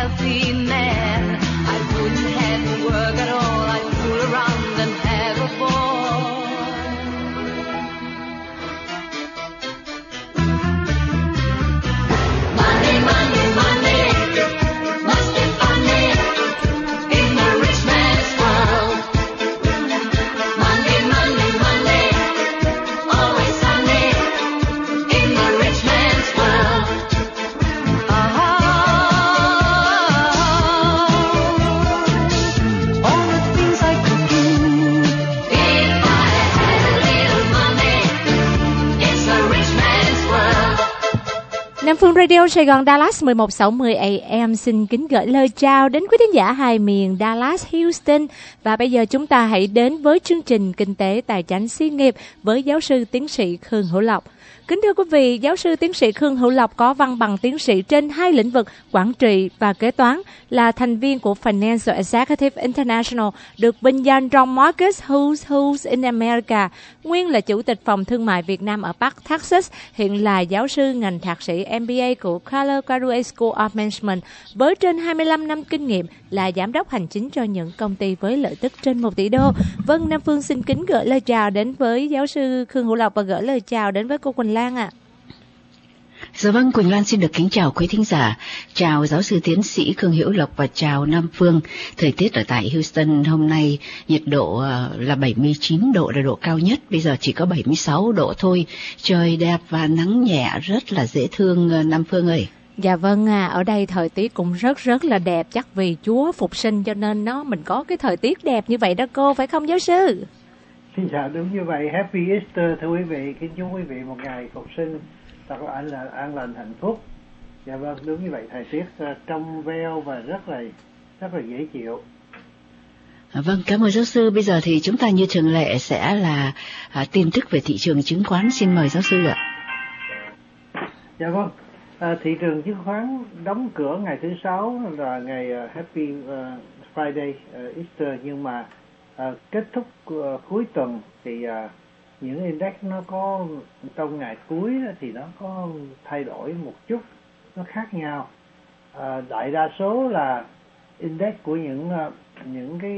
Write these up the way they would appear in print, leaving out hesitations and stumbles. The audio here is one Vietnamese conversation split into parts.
healthy man. I wouldn't have to work at all. I'd fool around and have a ball. Money, money, money, must be funny in the rich man's world. Money, money, money, always sunny in the rich man's world. All the things I could do if I had a little money. It's a rich man's world. Nam Phương Radio Sài Gòn Dallas 1160 AM xin kính gửi lời chào đến quý thính giả hai miền Dallas, Houston. Và bây giờ chúng ta hãy đến với chương trình Kinh tế Tài chánh Xí nghiệp với giáo sư tiến sĩ Khương Hữu Lộc. Kính thưa quý vị, giáo sư tiến sĩ Khương Hữu Lộc có văn bằng tiến sĩ trên hai lĩnh vực quản trị và kế toán, là thành viên của Financial Executive International, được vinh danh trong Marcus Who's in America, nguyên là chủ tịch phòng thương mại Việt Nam ở Bắc Texas, hiện là giáo sư ngành thạc sĩ MBA của Keller Graduate School of Management, với trên 25 năm kinh nghiệm, là giám đốc hành chính cho những công ty với lợi tức trên 1 tỷ đô. Vâng, Nam Phương xin kính gửi lời chào đến với giáo sư Khương Hữu Lộc và gửi lời chào đến với cô Quỳnh Lan ạ. Dạ vâng, Quỳnh Lan xin được kính chào quý thính giả, chào giáo sư tiến sĩ Khương Hữu Lộc và chào Nam Phương. Thời tiết ở tại Houston hôm nay nhiệt độ là 79 độ là độ cao nhất, bây giờ chỉ có 76 độ thôi, trời đẹp và nắng nhẹ rất là dễ thương Nam Phương ơi. Dạ vâng ở đây thời tiết cũng rất là đẹp, chắc vì Chúa phục sinh cho nên mình có cái thời tiết đẹp như vậy đó cô, phải không giáo sư? Dạ đúng như vậy, Happy Easter thưa quý vị, kính chúc quý vị một ngày phục sinh thật là an lành hạnh phúc. Dạ vâng, đúng như vậy, thời tiết trong veo và rất là dễ chịu. Vâng, cảm ơn giáo sư. Bây giờ thì chúng ta như thường lệ sẽ là tin tức về thị trường chứng khoán, xin mời giáo sư ạ. Dạ vâng, thị trường chứng khoán đóng cửa ngày thứ Sáu là ngày Happy Friday Easter, nhưng mà kết thúc cuối tuần thì những index nó có trong ngày cuối thì nó có thay đổi một chút, nó khác nhau. Đại đa số là index của những cái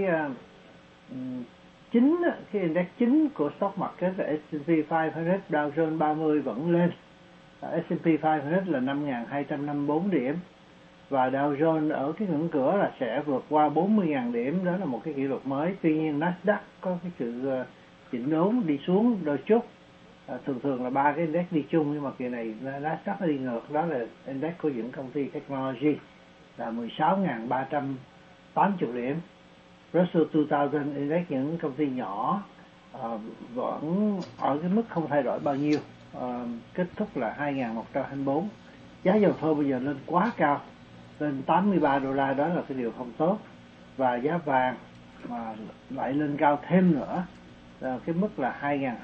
cái index chính của stock market là S&P 500, Dow Jones 30 vẫn lên. S&P 500 là 5.254 điểm và Dow Jones ở cái ngưỡng cửa là sẽ vượt qua 40.000 điểm, đó là một cái kỷ lục mới. Tuy nhiên Nasdaq có cái sự chỉnh đốn đi xuống đôi chút, thường là ba cái index đi chung, nhưng mà kỳ này Nasdaq nó đi ngược, đó là index của những công ty technology là 16.380 điểm. Russell 2000 index những công ty nhỏ vẫn ở cái mức không thay đổi bao nhiêu, kết thúc là 2.124. Giá dầu thô bây giờ lên quá cao, lên $83, đó là cái điều không tốt. Và giá vàng mà lại lên cao thêm nữa, cái mức là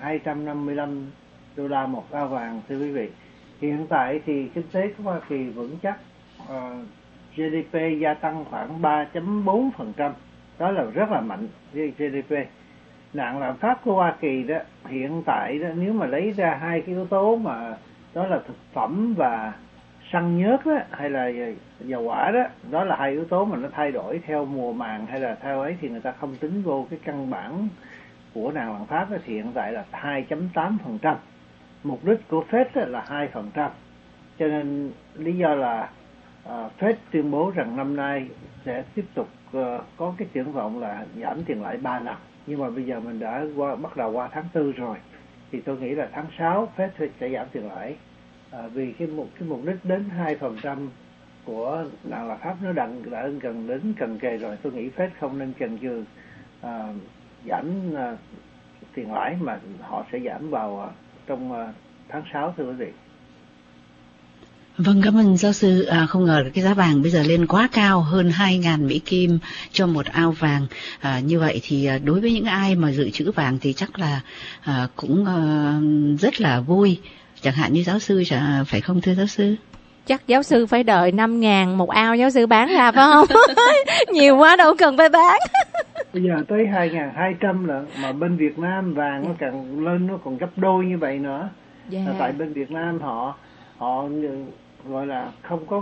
$2.255 một ao vàng thưa quý vị. Hiện tại thì kinh tế của Hoa Kỳ vững chắc, GDP gia tăng khoảng 3.4%, đó là rất là mạnh với GDP. Nạn lạm phát của Hoa Kỳ đó hiện tại đó, nếu mà lấy ra hai cái yếu tố mà đó là thực phẩm và xăng nhớt đó, hay là dầu hỏa đó, đó là hai yếu tố mà nó thay đổi theo mùa màng hay là theo ấy, thì người ta không tính vô cái căn bản của nạn lạm phát đó, thì hiện tại là 2.8%. Mục đích của Fed là 2%. Cho nên lý do là Fed tuyên bố rằng năm nay sẽ tiếp tục có cái triển vọng là giảm tiền lãi 3 lần. Nhưng mà bây giờ mình đã bắt đầu qua tháng 4 rồi, thì tôi nghĩ là tháng 6 Fed sẽ giảm tiền lãi. Vì cái mục đích đến 2% của nạn lạm phát nó đã gần đến cận kề rồi. Tôi nghĩ Fed không nên chần chừ giảm tiền lãi, mà họ sẽ giảm vào trong tháng 6 thưa quý vị. Vâng, cảm ơn giáo sư. Không ngờ cái giá vàng bây giờ lên quá cao, hơn 2.000 Mỹ Kim cho một ao vàng. Như vậy thì đối với những ai mà dự trữ vàng thì chắc là cũng rất là vui. Chẳng hạn như giáo sư, phải không thưa giáo sư? Chắc giáo sư phải đợi 5.000 một ao giáo sư bán ra phải không? Nhiều quá đâu cần phải bán. Bây giờ tới 2.200 lận, mà bên Việt Nam vàng nó càng lên, nó còn gấp đôi như vậy nữa. Tại bên Việt Nam họ gọi là không có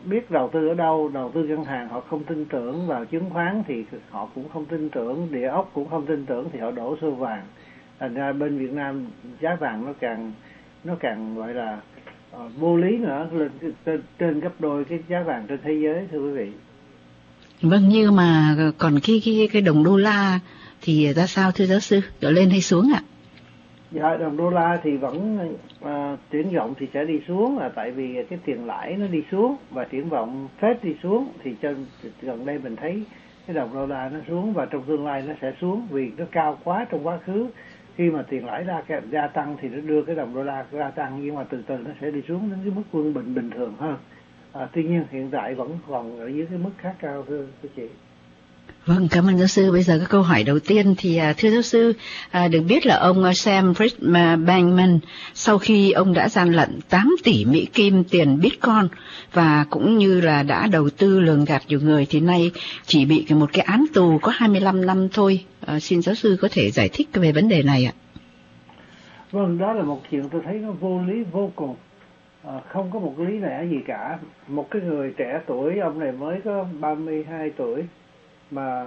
biết đầu tư ở đâu, đầu tư ngân hàng họ không tin tưởng, vào chứng khoán thì họ cũng không tin tưởng, địa ốc cũng không tin tưởng thì họ đổ xô vàng. Thành ra bên Việt Nam giá vàng nó càng gọi là vô lý nữa, lên trên gấp đôi cái giá vàng trên thế giới, thưa quý vị. Vâng, nhưng mà còn cái đồng đô la thì ra sao thưa giáo sư, trở lên hay xuống ạ? Dạ, đồng đô la thì vẫn triển vọng thì sẽ đi xuống, là tại vì cái tiền lãi nó đi xuống và triển vọng Fed đi xuống, thì gần đây mình thấy cái đồng đô la nó xuống và trong tương lai nó sẽ xuống vì nó cao quá trong quá khứ. Khi mà tiền lãi gia tăng thì nó đưa cái đồng đô la gia tăng, nhưng mà từ từ nó sẽ đi xuống đến cái mức quân bình thường hơn. Tuy nhiên hiện tại vẫn còn ở dưới cái mức khá cao, thưa chị. Vâng, cảm ơn giáo sư. Bây giờ cái câu hỏi đầu tiên thì thưa giáo sư, được biết là ông Sam Bankman sau khi ông đã gian lận 8 tỷ Mỹ Kim tiền Bitcoin và cũng như là đã đầu tư lường gạt nhiều người thì nay chỉ bị một cái án tù có 25 năm thôi. Xin giáo sư có thể giải thích về vấn đề này ạ? Vâng, đó là một chuyện tôi thấy nó vô lý vô cùng. Không có một lý lẽ gì cả. Một cái người trẻ tuổi, ông này mới có 32 tuổi mà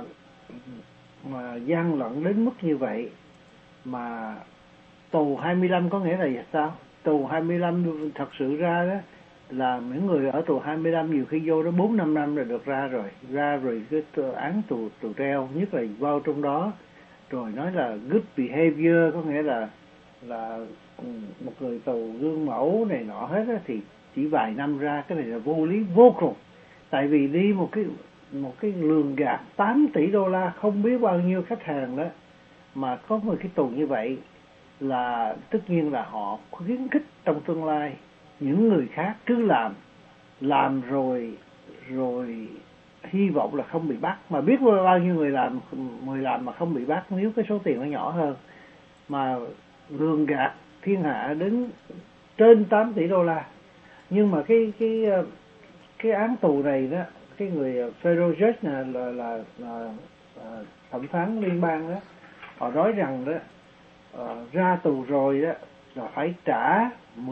gian lận đến mức như vậy, mà tù 25 có nghĩa là sao? Tù 25 thật sự ra đó là những người ở tù 25 nhiều khi vô đó 4-5 năm là được ra rồi cái án tù treo, nhất là vào trong đó rồi nói là good behavior, có nghĩa là một người tù gương mẫu này nọ hết á, thì chỉ vài năm ra. Cái này là vô lý vô cùng, tại vì đi một cái lường gạt 8 tỷ đô la không biết bao nhiêu khách hàng đó, mà có một cái tù như vậy là tất nhiên là họ khuyến khích trong tương lai những người khác cứ làm rồi hy vọng là không bị bắt, mà biết bao nhiêu người làm mà không bị bắt nếu cái số tiền nó nhỏ hơn, mà lường gạt thiên hạ đến trên 8 tỷ đô la. Nhưng mà cái án tù này đó, cái người federal judge này là thẩm phán liên bang đó, họ nói rằng đó ra tù rồi đó là phải trả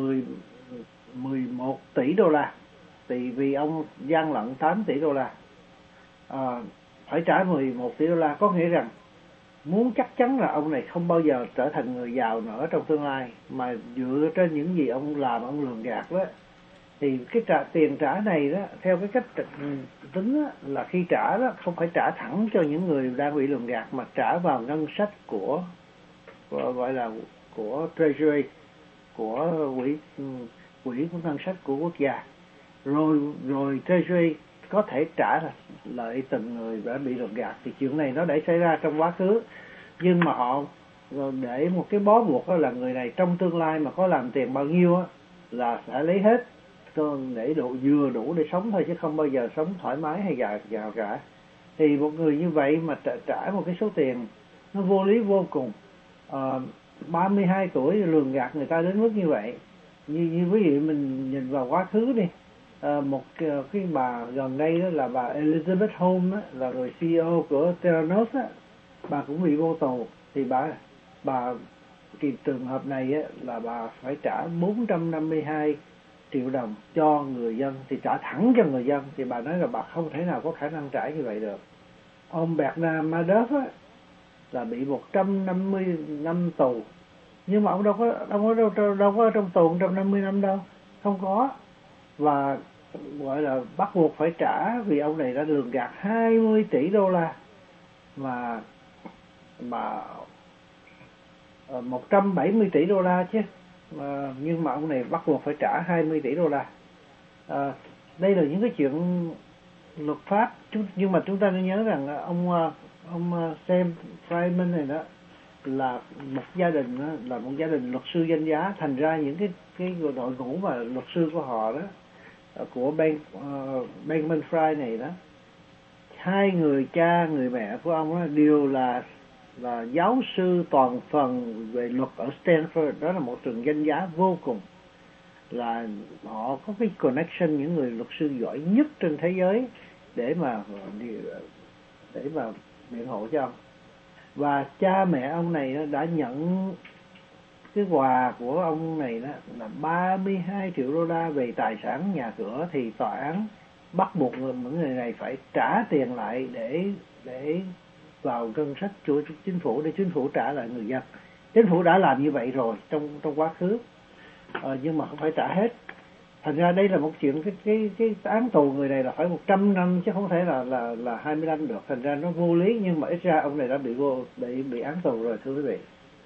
11 tỷ đô la, vì ông gian lận 8 tỷ đô la, phải trả 11 tỷ đô la, có nghĩa rằng muốn chắc chắn là ông này không bao giờ trở thành người giàu nữa trong tương lai, mà dựa trên những gì ông làm, ông lường gạt đó, thì cái tiền trả này đó, theo cái cách tính đó, là khi trả đó không phải trả thẳng cho những người đang bị lường gạt, mà trả vào ngân sách của gọi là của Treasury, của quỹ của ngân sách của quốc gia, rồi Treasury có thể trả lại từng người đã bị lường gạt. Thì chuyện này nó đã xảy ra trong quá khứ, nhưng mà họ để một cái bó buộc đó là người này trong tương lai mà có làm tiền bao nhiêu á là sẽ lấy hết để vừa đủ để sống thôi, chứ không bao giờ sống thoải mái hay giàu cả. Thì một người như vậy mà trả một cái số tiền nó vô lý vô cùng, 32 tuổi lường gạt người ta đến mức như vậy. Như quý vị mình nhìn vào quá khứ đi, một cái bà gần đây đó là bà Elizabeth Holmes đó, là người CEO của Theranos á, bà cũng bị vô tù. Thì bà trường hợp này á, là bà phải trả 452 triệu đồng cho người dân, thì trả thẳng cho người dân, thì bà nói là bà không thể nào có khả năng trả như vậy được. Ông Bernard Madoff á, là bị 150 năm tù, nhưng mà ông đâu có trong tù 150 năm đâu, không có, và gọi là bắt buộc phải trả vì ông này đã lường gạt 20 tỷ đô la, mà 170 tỷ đô la chứ, nhưng mà ông này bắt buộc phải trả 20 tỷ đô la. Đây là những cái chuyện luật pháp, nhưng mà chúng ta nên nhớ rằng ông Sam Bankman này đó là một gia đình đó, là một gia đình luật sư danh giá, thành ra những cái đội ngũ mà luật sư của họ đó, của Bankman Fry này đó, hai người cha người mẹ của ông đó đều là giáo sư toàn phần về luật ở Stanford. Đó là một trường danh giá vô cùng, là họ có cái connection, những người luật sư giỏi nhất trên thế giới để mà biện hộ cho ông. Và cha mẹ ông này đã nhận cái quà của ông này đó là 32 triệu đô la về tài sản nhà cửa, thì tòa án bắt buộc những người này phải trả tiền lại để vào ngân sách của chính phủ để chính phủ trả lại người dân. Chính phủ đã làm như vậy rồi trong quá khứ, nhưng mà không phải trả hết. Thành ra đây là một chuyện cái án tù người này là phải 100 năm chứ không thể là 20 năm được. Thành ra nó vô lý, nhưng mà ít ra ông này đã bị án tù rồi, thưa quý vị.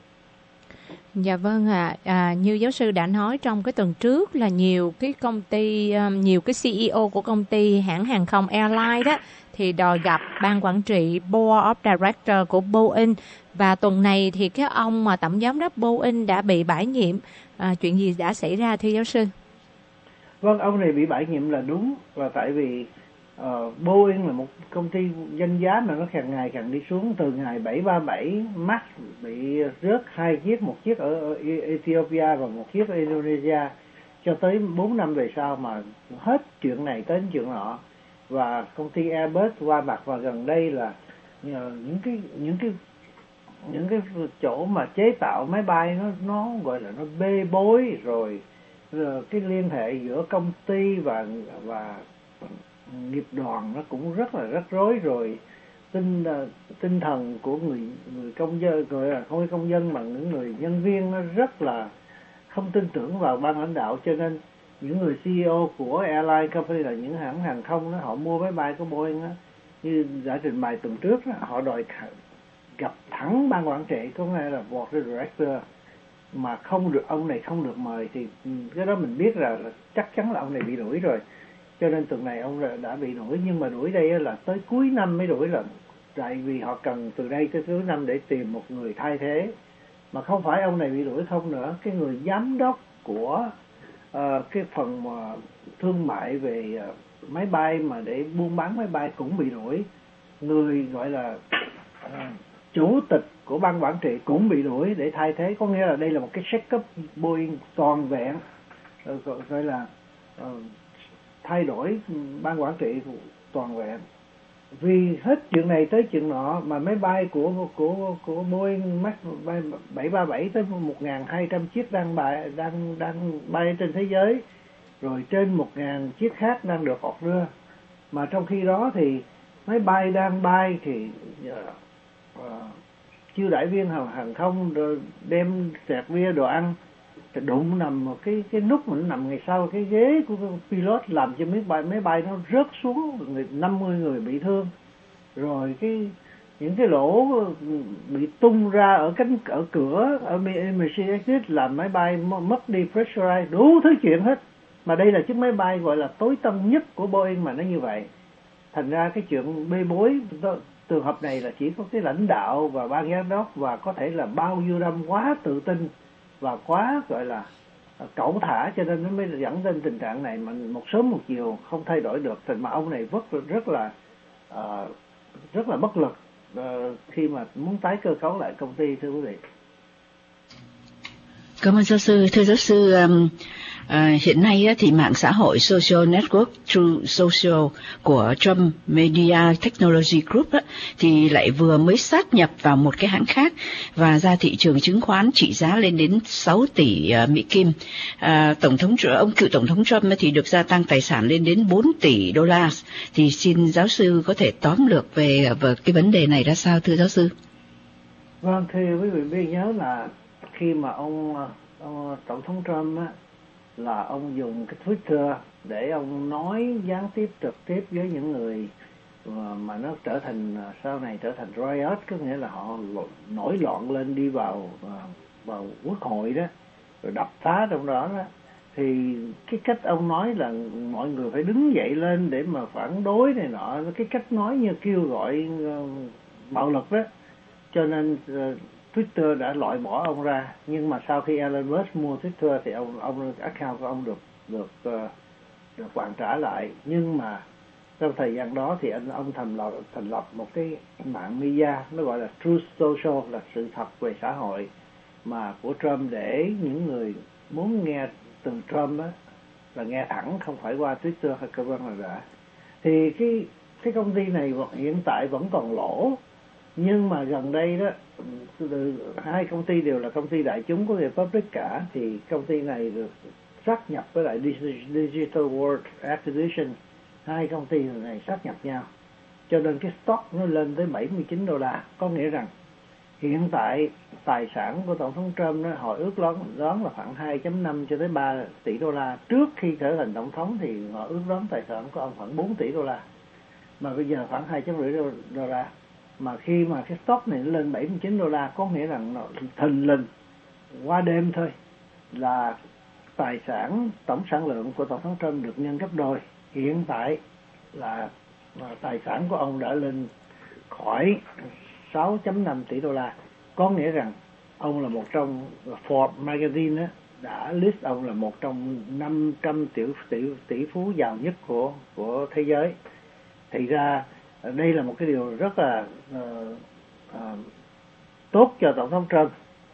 Dạ vâng ạ. Như giáo sư đã nói trong cái tuần trước là nhiều cái công ty, nhiều cái CEO của công ty hãng hàng không airline đó thì đòi gặp ban quản trị Board of Director của Boeing, và tuần này thì cái ông mà tổng giám đốc Boeing đã bị bãi nhiệm. Chuyện gì đã xảy ra thưa giáo sư? Vâng, ông này bị bãi nhiệm là đúng, là tại vì Boeing là một công ty danh giá mà nó càng ngày càng đi xuống. Từ ngày 737 Max bị rớt 2 chiếc, một chiếc ở Ethiopia và một chiếc ở Indonesia, cho tới 4 năm về sau mà hết chuyện này tới chuyện nọ, và công ty Airbus qua mặt. Và gần đây là những cái chỗ mà chế tạo máy bay nó gọi là nó bê bối rồi cái liên hệ giữa công ty và nghiệp đoàn nó cũng rất rối, rồi tinh thần của người công dân, gọi là không phải công dân mà những người nhân viên nó rất là không tin tưởng vào ban lãnh đạo. Cho nên những người CEO của airline company là những hãng hàng không đó, họ mua máy bay của Boeing đó, như đã trình bày tuần trước đó, họ đòi gặp thẳng ban quản trị, có nghĩa là board of director, mà không được, ông này không được mời, thì cái đó mình biết là chắc chắn là ông này bị đuổi rồi. Cho nên tuần này ông đã bị đuổi, nhưng mà đuổi đây là tới cuối năm mới đuổi lần, tại vì họ cần từ đây tới cuối năm để tìm một người thay thế. Mà không phải ông này bị đuổi không nữa, cái người giám đốc của cái phần mà thương mại về máy bay mà để buôn bán máy bay cũng bị đuổi. Người gọi là chủ tịch của ban quản trị cũng bị đuổi để thay thế. Có nghĩa là đây là một cái shake-up Boeing toàn vẹn, gọi là thay đổi ban quản trị toàn vẹn. Vì hết chuyện này tới chuyện nọ mà máy bay của Boeing Max 737 tới 1.200 chiếc đang bay trên thế giới, rồi trên 1.000 chiếc khác đang được ọt rưa. Mà trong khi đó thì máy bay đang bay thì chiêu đãi viên hàng không đem sẹt bia đồ ăn đụng nằm một cái nút mình nằm ngay sau cái ghế của pilot, làm cho máy bay nó rớt xuống, 50 người bị thương. Rồi những cái lỗ bị tung ra ở cửa ở emergency exit làm máy bay mất đi pressurize, đủ thứ chuyện hết. Mà đây là chiếc máy bay gọi là tối tân nhất của Boeing mà nó như vậy. Thành ra cái chuyện bê bối trường hợp này là chỉ có cái lãnh đạo và ban giám đốc, và có thể là bao nhiêu năm quá tự tin và quá gọi là cẩu thả, cho nên nó mới dẫn đến tình trạng này mà một sớm một chiều không thay đổi được. Thành mà ông này rất là bất lực khi mà muốn tái cơ cấu lại công ty, thưa quý vị. Cảm ơn giáo sư. Thưa giáo sư, hiện nay thì mạng xã hội Social Network Truth Social của Trump Media Technology Group thì lại vừa mới sát nhập vào một cái hãng khác và ra thị trường chứng khoán trị giá lên đến 6 tỷ Mỹ Kim. Ông cựu tổng thống Trump thì được gia tăng tài sản lên đến 4 tỷ đô la. Thì xin giáo sư có thể tóm lược về cái vấn đề này ra sao, thưa giáo sư? Vâng, thưa quý vị biết nhớ là khi mà ông tổng thống Trump là ông dùng cái Twitter để ông nói gián tiếp trực tiếp với những người mà nó trở thành sau này trở thành riot, có nghĩa là họ nổi loạn lên đi vào quốc hội đó, rồi đập phá trong đó đó. Thì cái cách ông nói là mọi người phải đứng dậy lên để mà phản đối này nọ, cái cách nói như kêu gọi bạo lực đó, cho nên Twitter đã loại bỏ ông ra. Nhưng mà sau khi Elon Musk mua Twitter thì ông account của ông được hoàn trả lại. Nhưng mà trong thời gian đó thì ông thành lập một cái mạng media, nó gọi là Truth Social, là sự thật về xã hội mà của Trump, để những người muốn nghe từ Trump là nghe thẳng, không phải qua Twitter hay cơ quan nào cả. Thì cái công ty này hiện tại vẫn còn lỗ, nhưng mà gần đây đó hai công ty đều là công ty đại chúng của người public cả, thì công ty này được sát nhập với lại Digital World Acquisition, hai công ty này sát nhập nhau, cho nên cái stock nó lên tới $79. Có nghĩa rằng hiện tại tài sản của Tổng thống Trump đó, họ ước đoán là khoảng 2.5 cho tới 3 tỷ đô la. Trước khi trở thành tổng thống thì họ ước đoán tài sản của ông khoảng 4 tỷ đô la, mà bây giờ khoảng 2,5 đô la. Mà khi mà cái stock này nó lên 79 đô la, có nghĩa rằng nó thình lình qua đêm thôi là tài sản, tổng sản lượng của Tổng thống Trump được nhân gấp đôi. Hiện tại là tài sản của ông đã lên khỏi 6.5 tỷ đô la. Có nghĩa rằng ông là một trong, Forbes Magazine á, đã list ông là một trong 500 tỷ phú giàu nhất của thế giới. Thì ra đây là một cái điều rất là tốt cho Tổng thống Trump,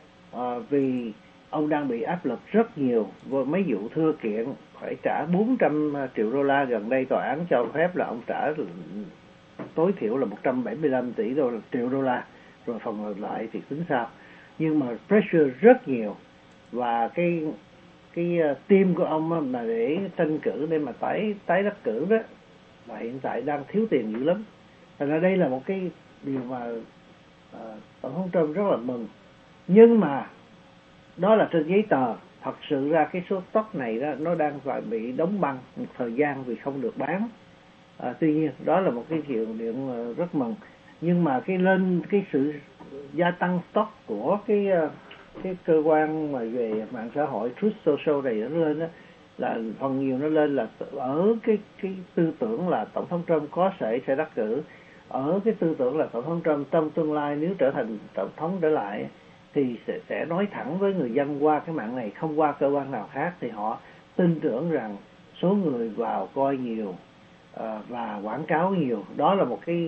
vì ông đang bị áp lực rất nhiều với mấy vụ thưa kiện, phải trả 400 triệu đô la. Gần đây tòa án cho phép là ông trả tối thiểu là 175 triệu đô la, rồi phần lại thì tính sao. Nhưng mà pressure rất nhiều, và cái team của ông mà để tranh cử, để mà tái đắc cử đó, và hiện tại đang thiếu tiền dữ lắm. Thành ra đây là một cái điều mà Tổng thống Trump rất là mừng. Nhưng mà đó là trên giấy tờ, thật sự ra cái số stock này đó, nó đang phải bị đóng băng một thời gian vì không được bán. Tuy nhiên đó là một cái chuyện rất mừng. Nhưng mà cái sự gia tăng stock của cái cơ quan mà về mạng xã hội Truth Social này nó lên đó, là phần nhiều nó lên là ở cái tư tưởng là Tổng thống Trump có sẽ đắc cử, ở cái tư tưởng là Tổng thống Trump trong tương lai nếu trở thành tổng thống trở lại thì sẽ nói thẳng với người dân qua cái mạng này, không qua cơ quan nào khác. Thì họ tin tưởng rằng số người vào coi nhiều và quảng cáo nhiều, đó là một cái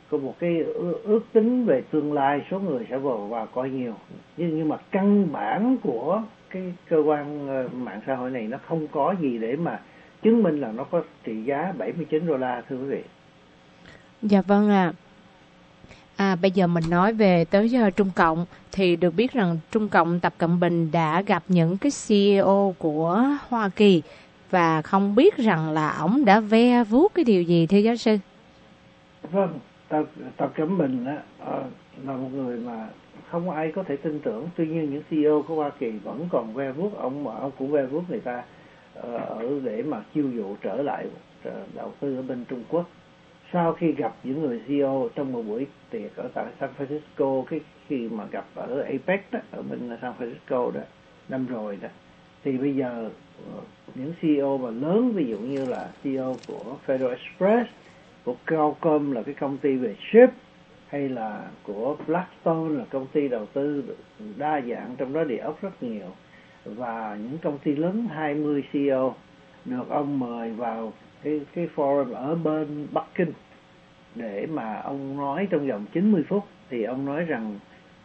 ước tính về tương lai, số người sẽ vào coi nhiều. Nhưng mà căn bản của cái cơ quan mạng xã hội này nó không có gì để mà chứng minh là nó có trị giá 79 đô la, thưa quý vị. Dạ vâng ạ. Bây giờ mình nói về tới Trung Cộng, thì được biết rằng Trung Cộng Tập Cận Bình đã gặp những cái CEO của Hoa Kỳ, và không biết rằng là ổng đã ve vuốt cái điều gì, thưa giáo sư? Vâng, Tập Cận Bình là một người mà không ai có thể tin tưởng. Tuy nhiên những CEO của Hoa Kỳ vẫn còn ve vuốt ông, mà ông cũng ve vuốt người ta để mà chiêu dụ trở lại đầu tư ở bên Trung Quốc. Sau khi gặp những người CEO trong một buổi tiệc ở tại San Francisco, khi mà gặp ở APEC đó, ở bên San Francisco đó, năm rồi đó, thì bây giờ những CEO mà lớn, ví dụ như là CEO của Federal Express, của Qualcomm là cái công ty về chip, hay là của Blackstone là công ty đầu tư đa dạng, trong đó địa ốc rất nhiều, và những công ty lớn 20 CEO được ông mời vào cái forum ở bên Bắc Kinh để mà ông nói trong vòng 90 phút. Thì ông nói rằng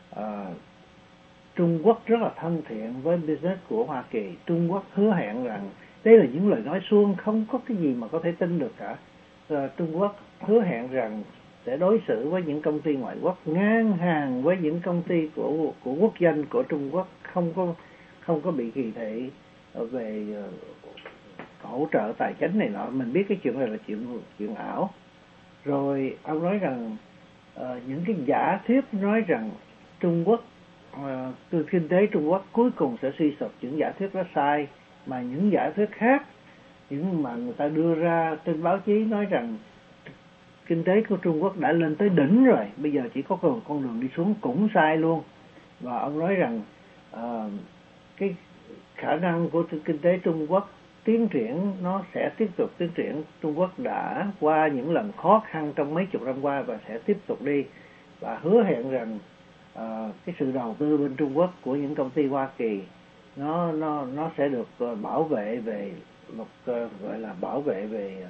Trung Quốc rất là thân thiện với business của Hoa Kỳ. Trung Quốc hứa hẹn rằng, đây là những lời nói suông, không có cái gì mà có thể tin được cả. Trung Quốc hứa hẹn rằng sẽ đối xử với những công ty ngoại quốc ngang hàng với những công ty của quốc doanh của Trung Quốc, không có bị kỳ thị về hỗ trợ tài chính này nọ. Mình biết cái chuyện này là chuyện ảo. Rồi ông nói rằng những cái giả thuyết nói rằng Trung Quốc, kinh tế Trung Quốc cuối cùng sẽ suy sụp, những giả thuyết đó sai. Mà những giả thuyết khác, những mà người ta đưa ra trên báo chí nói rằng kinh tế của Trung Quốc đã lên tới đỉnh rồi, bây giờ chỉ có con đường đi xuống, cũng sai luôn. Và ông nói rằng cái khả năng của kinh tế Trung Quốc tiến triển, nó sẽ tiếp tục tiến triển. Trung Quốc đã qua những lần khó khăn trong mấy chục năm qua và sẽ tiếp tục đi, và hứa hẹn rằng cái sự đầu tư bên Trung Quốc của những công ty Hoa Kỳ nó sẽ được bảo vệ về gọi là bảo vệ về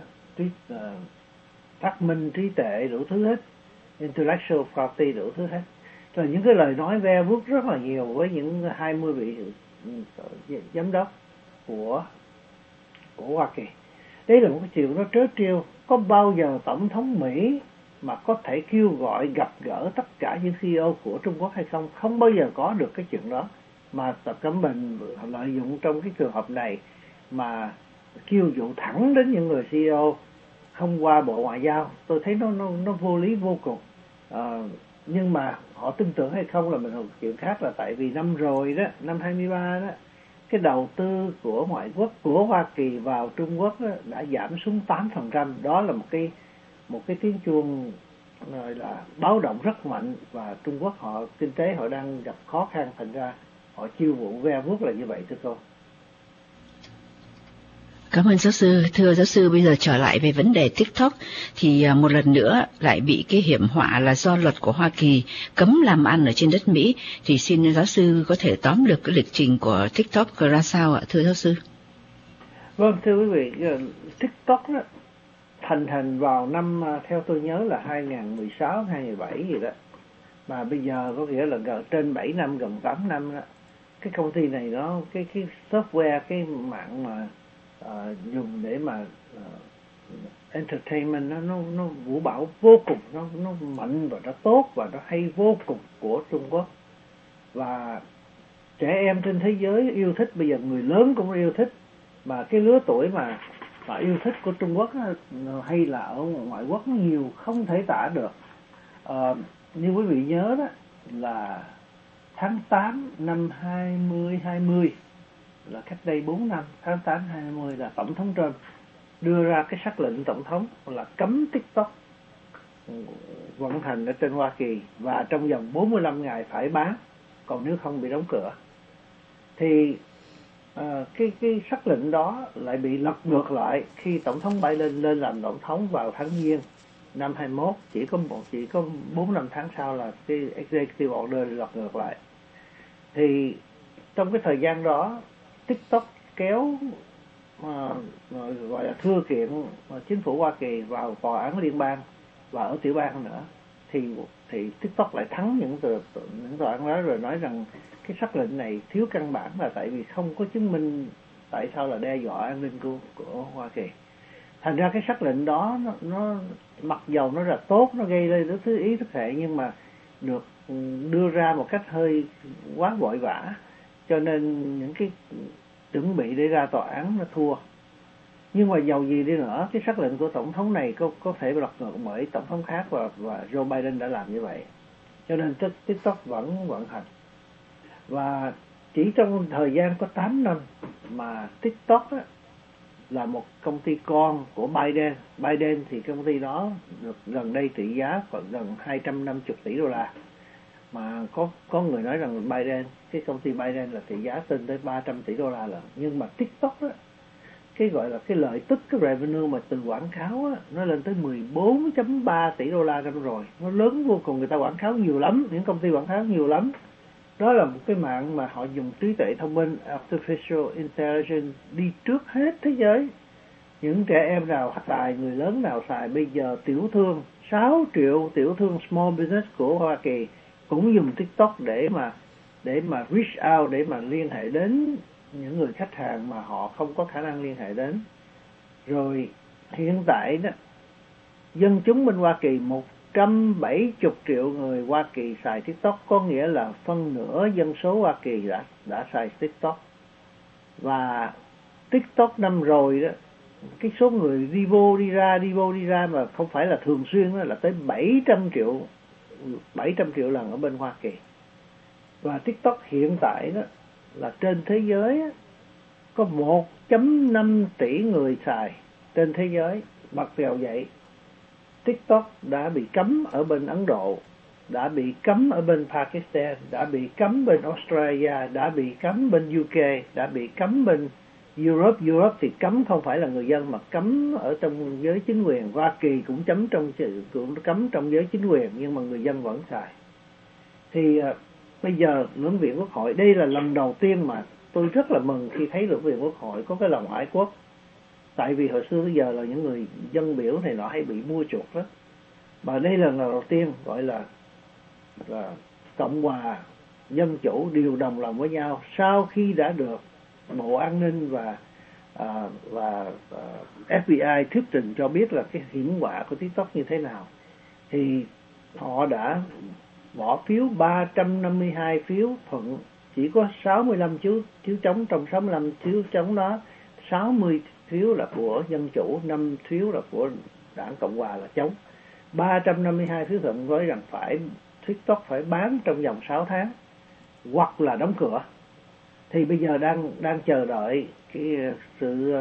phát minh trí tuệ, đủ thứ hết, intellectual property, đủ thứ hết. Rồi những cái lời nói ve vuốt rất là nhiều với những 20 vị giám đốc của Hoa Kỳ. Đây là một cái chuyện nó trớ trêu. Có bao giờ tổng thống Mỹ mà có thể kêu gọi gặp gỡ tất cả những CEO của Trung Quốc hay không? Không bao giờ có được cái chuyện đó. Mà Tập Cận Bình lợi dụng trong cái trường hợp này mà kêu dụ thẳng đến những người CEO không qua Bộ Ngoại giao. Tôi thấy nó vô lý vô cùng. Nhưng mà họ tin tưởng hay không là mình một chuyện khác, là tại vì năm rồi đó, năm 23 đó, cái đầu tư của ngoại quốc của Hoa Kỳ vào Trung Quốc đó, đã giảm xuống 8%. Đó là một cái tiếng chuông rồi là báo động rất mạnh, và Trung Quốc kinh tế họ đang gặp khó khăn, thành ra họ chiêu vụ ve vuốt là như vậy thưa cô. Cảm ơn giáo sư. Thưa giáo sư, bây giờ trở lại về vấn đề TikTok thì một lần nữa lại bị cái hiểm họa là do luật của Hoa Kỳ cấm làm ăn ở trên đất Mỹ, thì xin giáo sư có thể tóm được cái lịch trình của TikTok ra sao ạ, thưa giáo sư? Vâng, thưa quý vị, TikTok đó thành hình vào năm, theo tôi nhớ là 2016, 2017 gì đó, mà bây giờ có nghĩa là gần trên 7 năm, gần 8 năm đó. Cái công ty này cái software, cái mạng mà dùng để mà entertainment nó vũ bão vô cùng, nó mạnh và nó tốt và nó hay vô cùng của Trung Quốc, và trẻ em trên thế giới yêu thích, bây giờ người lớn cũng yêu thích, mà cái lứa tuổi mà yêu thích của Trung Quốc hay là ở ngoại quốc nhiều không thể tả được. Như quý vị nhớ đó là tháng 8 năm 2020, là cách đây 4 năm, tháng 8 2020 là Tổng thống Trump đưa ra cái sắc lệnh tổng thống là cấm TikTok vận hành ở trên Hoa Kỳ, và trong vòng 45 ngày phải bán, còn nếu không bị đóng cửa. Thì cái sắc lệnh đó lại bị lật ngược lại khi Tổng thống Biden lên làm tổng thống vào tháng Giêng năm 21, chỉ có 4-5 tháng sau là cái executive order lật ngược lại. Thì trong cái thời gian đó, TikTok kéo gọi là thưa kiện chính phủ Hoa Kỳ vào tòa án liên bang và ở tiểu bang nữa, thì TikTok lại thắng những tòa án đó, rồi nói rằng cái sắc lệnh này thiếu căn bản, là tại vì không có chứng minh tại sao là đe dọa an ninh của Hoa Kỳ. Thành ra cái sắc lệnh đó nó mặc dầu nó là tốt, nó gây lên thứ ý thức hệ, nhưng mà được đưa ra một cách hơi quá vội vã, cho nên những cái chuẩn bị để ra tòa án nó thua. Nhưng mà dầu gì đi nữa, cái sắc lệnh của tổng thống này có thể lật ngược bởi tổng thống khác, và Joe Biden đã làm như vậy, cho nên TikTok vẫn vận hành. Và chỉ trong thời gian có 8 năm mà TikTok á, là một công ty con của Biden thì công ty đó được gần đây trị giá khoảng gần 250 tỷ đô la, mà có người nói rằng cái công ty Biden là trị giá lên tới 300 tỷ đô la lần. Nhưng mà TikTok á, cái gọi là cái lợi tức, cái revenue mà từ quảng cáo á, nó lên tới 14.3 tỷ đô la năm rồi, nó lớn vô cùng. Người ta quảng cáo nhiều lắm, những công ty quảng cáo nhiều lắm. Đó là một cái mạng mà họ dùng trí tuệ thông minh, artificial intelligence, đi trước hết thế giới. Những trẻ em nào xài, người lớn nào xài. Bây giờ 6 triệu tiểu thương small business của Hoa Kỳ cũng dùng TikTok để mà reach out, để mà liên hệ đến những người khách hàng mà họ không có khả năng liên hệ đến. Rồi hiện tại đó, dân chúng bên Hoa Kỳ 170 triệu người Hoa Kỳ xài TikTok, có nghĩa là phân nửa dân số Hoa Kỳ đã xài TikTok. Và TikTok năm rồi đó, cái số người đi vô đi ra mà không phải là thường xuyên đó, là tới 700 triệu lần ở bên Hoa Kỳ. Và TikTok hiện tại đó là trên thế giới có 1.5 tỷ người xài trên thế giới. Mặc dầu vậy, TikTok đã bị cấm ở bên Ấn Độ, đã bị cấm ở bên Pakistan, đã bị cấm bên Australia, đã bị cấm bên UK, đã bị cấm bên Europe. Europe thì cấm không phải là người dân mà cấm ở trong giới chính quyền. Hoa Kỳ cũng cấm trong giới chính quyền, nhưng mà người dân vẫn xài. Thì bây giờ Lưỡng viện Quốc hội, đây là lần đầu tiên mà tôi rất là mừng khi thấy Lưỡng viện Quốc hội có cái lòng ái quốc. Tại vì hồi xưa tới giờ là những người dân biểu này nọ hay bị mua chuộc đó. Mà đây là lần đầu tiên gọi là Cộng hòa Dân chủ đều đồng lòng với nhau, sau khi đã được Bộ An ninh và FBI thuyết trình cho biết là cái hiểm họa của TikTok như thế nào. Thì họ đã bỏ phiếu 352 phiếu thuận, chỉ có 65 phiếu chống. Trong 65 phiếu chống đó, 60 phiếu là của dân chủ, 5 phiếu là của đảng Cộng hòa là chống. 352 phiếu thuận nói rằng TikTok phải bán trong vòng 6 tháng hoặc là đóng cửa. Thì bây giờ đang chờ đợi cái sự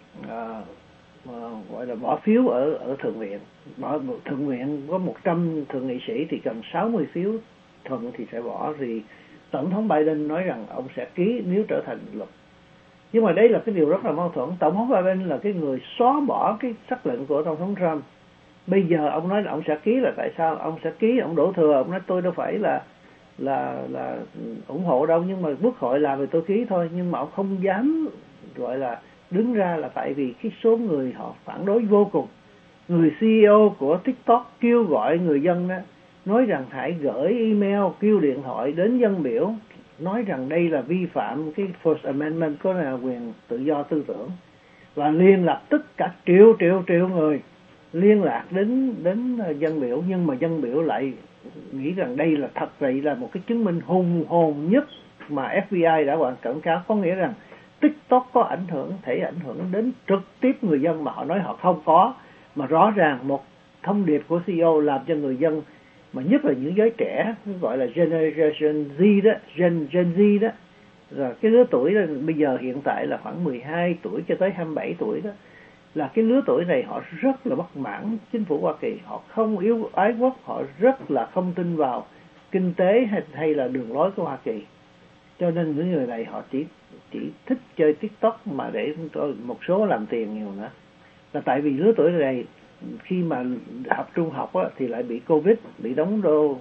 gọi là bỏ phiếu ở thượng viện. Thượng viện có 100 thượng nghị sĩ thì cần 60 phiếu thuận thì sẽ bỏ. Thì tổng thống Biden nói rằng ông sẽ ký nếu trở thành luật. Nhưng mà đây là cái điều rất là mâu thuẫn. Tổng thống Biden là cái người xóa bỏ cái sắc lệnh của tổng thống Trump. Bây giờ ông nói là ông sẽ ký, là tại sao ông sẽ ký? Ông đổ thừa, ông nói tôi đâu phải là ủng hộ đâu, nhưng mà quốc hội làm thì tôi ký thôi. Nhưng mà ông không dám gọi là đứng ra, là tại vì cái số người họ phản đối vô cùng. Người CEO của TikTok kêu gọi người dân đó, nói rằng hãy gửi email, kêu điện thoại đến dân biểu, nói rằng đây là vi phạm cái First Amendment, có là quyền tự do tư tưởng, và liên lạc tất cả triệu người liên lạc đến dân biểu. Nhưng mà dân biểu lại nghĩ rằng đây là thật vậy, là một cái chứng minh hùng hồn nhất mà FBI đã quảng cáo, có nghĩa rằng TikTok có thể ảnh hưởng đến trực tiếp người dân mà họ nói họ không có, mà rõ ràng một thông điệp của CEO làm cho người dân, mà nhất là những giới trẻ gọi là Generation Z đó, Gen Z đó, rồi cái lứa tuổi đó, bây giờ hiện tại là khoảng 12 tuổi cho tới 27 tuổi đó, là cái lứa tuổi này họ rất là bất mãn chính phủ Hoa Kỳ, họ không yêu ái quốc, họ rất là không tin vào kinh tế hay là đường lối của Hoa Kỳ. Cho nên những người này họ chỉ thích chơi TikTok mà để một số làm tiền nhiều nữa. Là tại vì lứa tuổi này khi mà học trung học á, thì lại bị Covid, bị đóng đô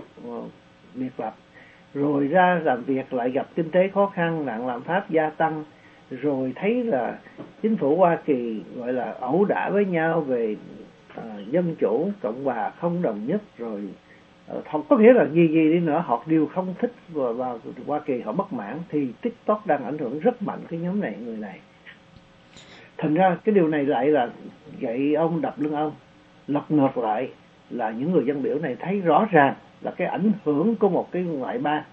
biệt lập, rồi ra làm việc lại gặp kinh tế khó khăn, nạn lạm phát gia tăng, rồi thấy là chính phủ Hoa Kỳ gọi là ẩu đả với nhau về dân chủ, cộng hòa không đồng nhất, rồi họ có nghĩa là gì đi nữa họ đều không thích vào Hoa Kỳ, họ bất mãn. Thì TikTok đang ảnh hưởng rất mạnh cái nhóm này, người này. Thành ra cái điều này lại là gậy ông đập lưng ông, lật ngược lại là những người dân biểu này thấy rõ ràng là cái ảnh hưởng của một cái ngoại bang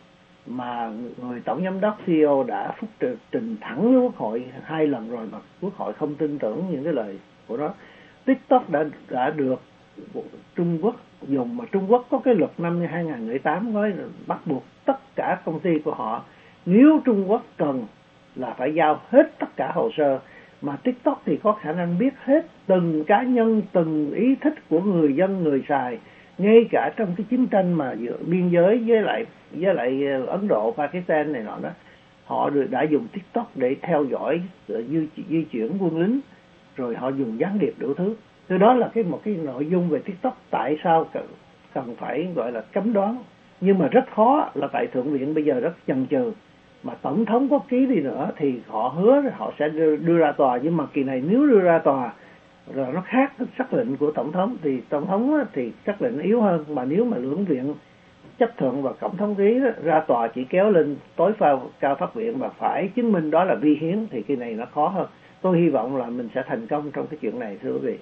mà người tổng giám đốc CEO đã phúc trình thẳng với Quốc hội 2 lần rồi mà Quốc hội không tin tưởng những cái lời của nó. TikTok đã được Trung Quốc dùng, mà Trung Quốc có cái luật năm 2018 nói bắt buộc tất cả công ty của họ, nếu Trung Quốc cần là phải giao hết tất cả hồ sơ. Mà TikTok thì có khả năng biết hết từng cá nhân, từng ý thích của người dân, người xài, ngay cả trong cái chiến tranh mà giữa biên giới với lại Ấn Độ, Pakistan này nọ đó, họ đã dùng TikTok để theo dõi di chuyển quân lính, rồi họ dùng gián điệp đủ thứ. Từ đó là một cái nội dung về TikTok tại sao cần phải gọi là cấm đoán, nhưng mà rất khó, là tại Thượng viện bây giờ rất chần chừ. Mà tổng thống có ký đi nữa thì họ hứa họ sẽ đưa ra tòa, nhưng mà kỳ này nếu đưa ra tòa rồi nó khác cái sắc lệnh của tổng thống, thì tổng thống thì sắc lệnh yếu hơn, mà nếu mà lưỡng viện chấp thuận và tổng thống ký ra tòa chỉ kéo lên tối cao pháp viện và phải chứng minh đó là vi hiến, thì kỳ này nó khó hơn. Tôi hy vọng là mình sẽ thành công trong cái chuyện này, thưa quý vị.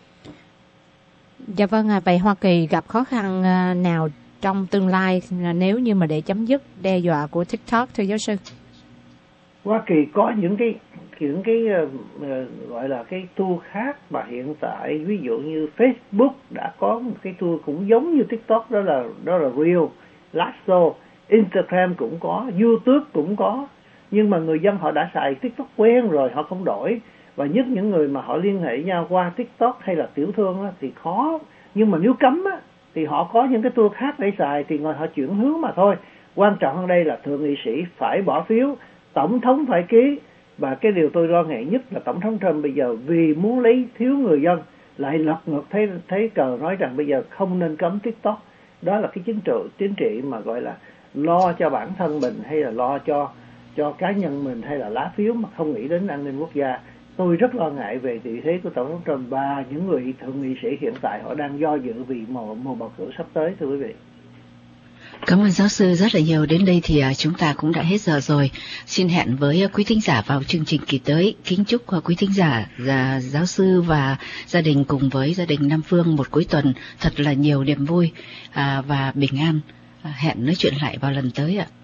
Dạ vâng, vậy Hoa Kỳ gặp khó khăn nào trong tương lai nếu như mà để chấm dứt đe dọa của TikTok, thưa giáo sư? Hoa Kỳ có những cái gọi là cái tool khác mà hiện tại, ví dụ như Facebook đã có một cái tool cũng giống như TikTok, đó là Reel, Lasso, Instagram cũng có, YouTube cũng có. Nhưng mà người dân họ đã xài TikTok quen rồi, họ không đổi. Và nhất những người mà họ liên hệ nhau qua TikTok hay là tiểu thương á, thì khó. Nhưng mà nếu cấm á, thì họ có những cái tool khác để xài, thì họ chuyển hướng mà thôi. Quan trọng hơn đây là thượng nghị sĩ phải bỏ phiếu, tổng thống phải ký. Và cái điều tôi lo ngại nhất là tổng thống Trump bây giờ vì muốn lấy thiếu người dân lại lật ngược thấy cờ nói rằng bây giờ không nên cấm TikTok. Đó là cái chính trị mà gọi là lo cho bản thân mình, hay là lo cho cá nhân mình, hay là lá phiếu mà không nghĩ đến an ninh quốc gia. Tôi rất lo ngại về vị thế của tổng thống Trump và những người thượng nghị sĩ hiện tại họ đang do dự vì mùa bầu cử sắp tới, thưa quý vị. Cảm ơn giáo sư rất là nhiều. Đến đây thì chúng ta cũng đã hết giờ rồi. Xin hẹn với quý thính giả vào chương trình kỳ tới. Kính chúc quý thính giả, giáo sư và gia đình cùng với gia đình Nam Phương một cuối tuần thật là nhiều niềm vui và bình an. Hẹn nói chuyện lại vào lần tới ạ.